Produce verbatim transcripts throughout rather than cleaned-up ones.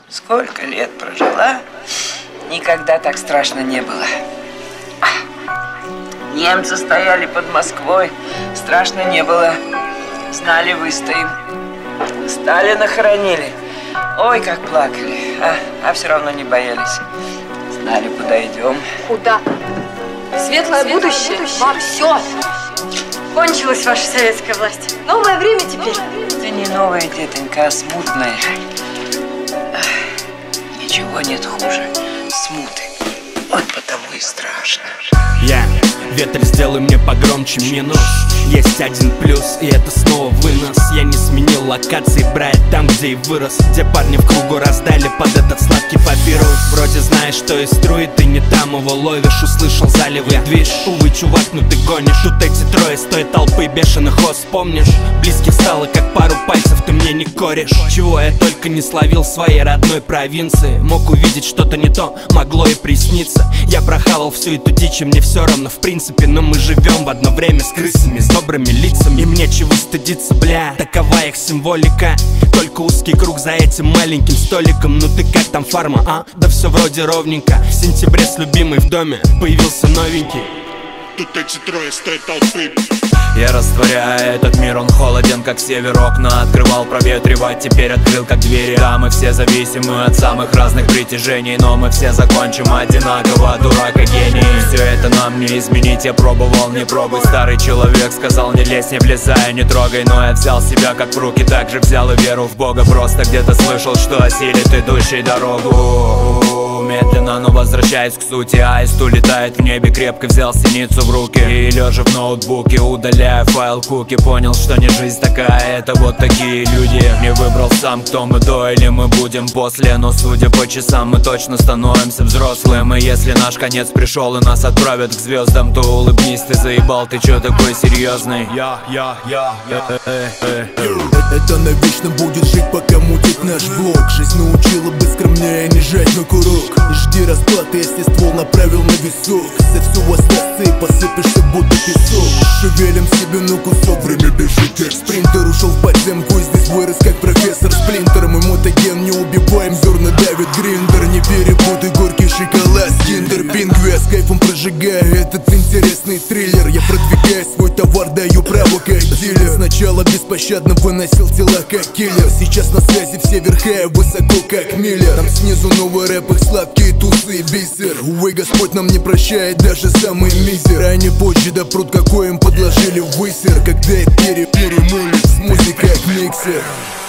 Сколько лет прожила, никогда так страшно не было. Немцы стояли под Москвой, страшно не было. Знали, выстоим. Сталина хоронили. Ой, как плакали, а, а все равно не боялись. Знали, куда идем. Куда? Светлое, Светлое будущее? будущее. Вам все. Кончилась ваша советская власть. Новое время теперь. Да не новое, детонька, а смутное. Ничего нет хуже смуты. Вот потому и страшно. Я, yeah. Ветер, сделай мне погромче минус. Есть один плюс, и это снова вынос. Я не сменил локации, брать там, где и вырос. Где парни в кругу раздали под этот сладкий папирус. Вроде знаешь, что из струи ты не там его ловишь. Услышал заливы, движ. Увы, чувак, ну ты гонишь. Тут эти трое с той толпы бешеных ос, помнишь? Близких стало как пару пальцев, ты мне не корешь. Чего я только не словил в своей родной провинции. Мог увидеть что-то не то, могло и присниться. Я прохавал всю эту дичь, и мне все равно в принципе. Но мы живем в одно время с крысами, с добрыми лицами. Им нечего стыдиться, бля, такова их символика. Только узкий круг за этим маленьким столиком. Ну ты как там, фарма, а? Да все вроде ровненько. В сентябре с любимой в доме появился новенький. Тут эти трое с той толпы. Я растворяю этот мир, он холоден, как север. Окна открывал проветривать, теперь открыл как двери. Да, мы все зависимы от самых разных притяжений, но мы все закончим одинаково, дурак и гений. Все это нам не изменить, я пробовал, не пробуй. Старый человек сказал, не лезь, не влезай, не трогай. Но я взял себя как в руки, также взял и веру в Бога. Просто где-то слышал, что осилит идущий дорогу. Медленно, но возвращаясь к сути, аист улетает в небе, крепко взял синицу в руки. И лежа в ноутбуке, удаляя файл куки, понял, что не жизнь такая, это вот такие люди. Не выбрал сам, кто мы до или мы будем после. Но судя по часам, мы точно становимся взрослым. И если наш конец пришел и нас отправят к звездам, то улыбнись, ты заебал, ты чё такой серьезный? Я, я, я, я, э, э, э. Это навечно будет жить, пока мутит наш блок. Жизнь научила быть скромнее, не жать на курок. Жди расплаты, если ствол направил на висок. За все остаться и посыпешься, будто песок. Шевелим себе на кусок, время бежит как спринтер. Ушел в подземку и здесь вырос как профессор Сплинтер. Мы мутаген, не убиваем, зерна давит гриндер. Не перепутай горький шоколад с киндер Пингве. С кайфом прожигаю этот интересный триллер. Я продвигаю свой товар, даю право как дилер. Сначала беспощадно выносил тела как киллер. Сейчас на связи все верхая, высоко как миллер. Там снизу новый рэп, их сладкие тусы и бисер. Увы, Господь нам не прощает даже самый мизер. Ранее позже допрут, какой им подложили в высер. Когда я перепернули с музыкой как миксер.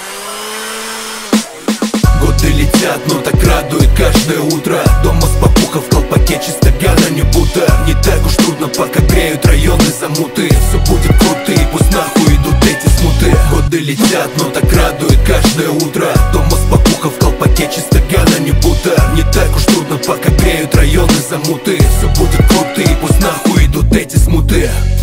Годы летят, но так радует каждое утро. Дома с папуха в колпаке, чисто гана, не будто. Не так уж трудно, пока греют районы замуты. Все будет круто и пусть нахуй идут эти смуты. Годы летят, но так радует каждое утро. Дома с папуха в колпаке, чисто гана, не будто. Не так уж трудно, пока греют районы замуты. Все будет круто и пусть нахуй идут эти смуты.